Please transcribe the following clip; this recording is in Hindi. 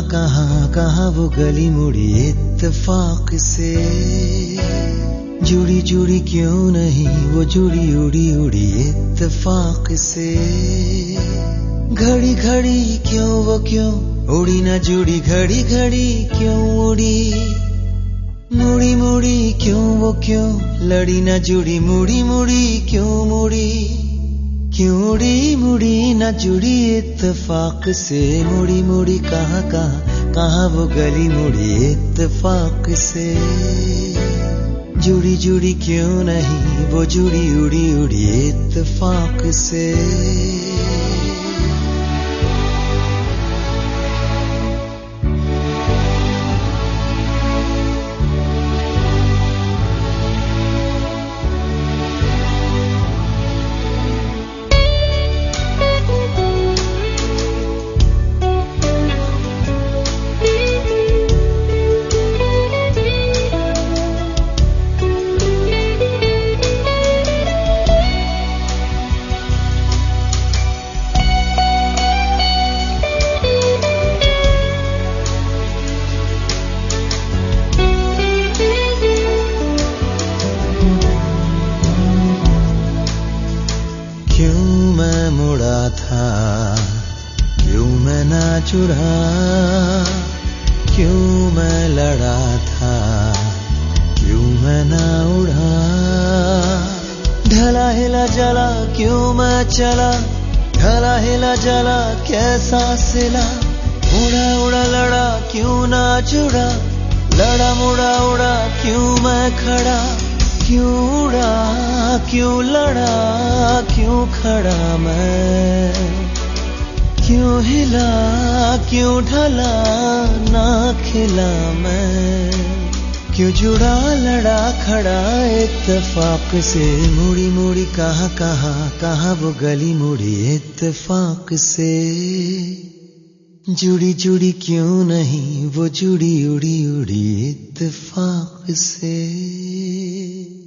कहाँ वो गली मुड़ी इत्तेफाक से। जुड़ी जुड़ी क्यों नहीं वो जुड़ी उड़ी उड़ी इत्तेफाक से। घड़ी घड़ी क्यों उड़ी ना जुड़ी, घड़ी घड़ी क्यों उड़ी। मुड़ी मुड़ी क्यों लड़ी ना जुड़ी, मुड़ी मुड़ी क्यों मुड़ी। क्यों उड़ी मुड़ी ना जुड़ी इत्तेफाक से। मुड़ी मुड़ी कहाँ वो गली मुड़ी इत्तेफाक से। जुड़ी जुड़ी क्यों नहीं वो जुड़ी उड़ी उड़ी इत्तेफाक से। क्यों मैं मुड़ा था, क्यों मैं ना जुड़ा। क्यों मैं लड़ा था, क्यों मैं ना उड़ा। ढला हिला जला क्यों मैं चला, ढला हिला जला कैसा सिला। उड़ा उड़ा लड़ा क्यों ना जुड़ा, लड़ा मुड़ा उड़ा क्यों मैं खड़ा। क्यों उड़ा क्यों लड़ा क्यों खड़ा मैं। क्यों हिला क्यों ढला ना खिला मैं। क्यों जुड़ा लड़ा खड़ा इत्तेफाक से। मुड़ी मुड़ी कहाँ वो गली मुड़ी इत्तेफाक से। जुड़ी जुड़ी क्यों नहीं वो जुड़ी उड़ी उड़ी इत्तेफाक से।